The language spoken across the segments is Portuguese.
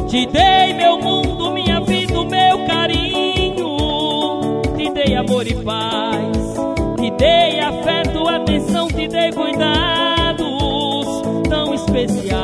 Te dei meu mundo, minha vida, o meu carinho. Te dei amor e paz, te dei afeto, atenção, te dei cuidados tão especiais.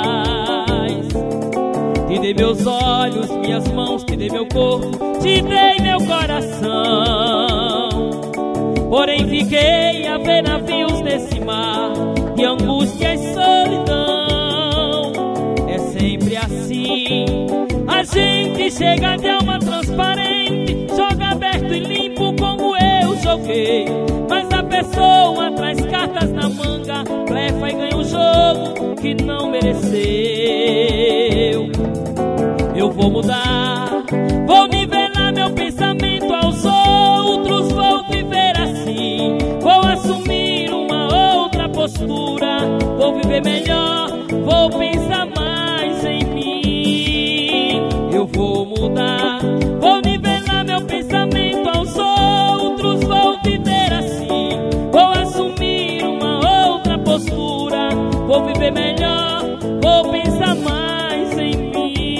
Te dei meus olhos, minhas mãos, te dei meu corpo, te dei meu coração. Porém fiquei a ver navios nesse mar de angústia e solidão. É sempre assim, a gente chega de alma transparente, joga aberto e limpo como eu joguei. Mas a pessoa traz cartas na manga, blefa e ganha um jogo que não mereceu. Eu vou mudar, vou nivelar meu pensamento aos outros, vou viver assim, vou assumir uma outra postura, vou viver melhor, vou pensar mais em mim. Eu vou mudar, vou nivelar meu pensamento aos outros, vou viver assim, vou assumir uma outra postura, vou viver melhor, vou pensar mais em mim.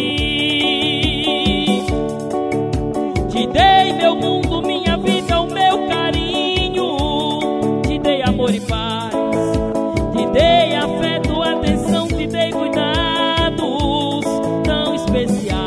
Te dei meu mundo, minha vida, o meu carinho. Te dei amor e paz, te dei afeto, atenção, te dei cuidados tão especiais.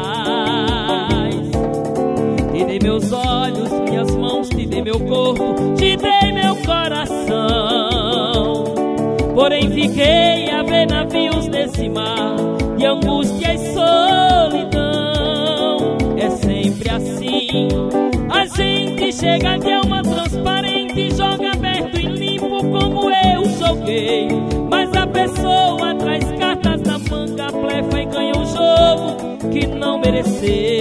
Te dei meus olhos, minhas mãos, te dei meu corpo, te dei meu coração. Porém fiquei a ver navios nesse mar de angústia e solidão. É sempre assim, a gente chega de alma transparente, joga aberto e limpo como eu joguei. Mas a pessoa traz cartas na manga, blefa e ganha um jogo que não mereceu.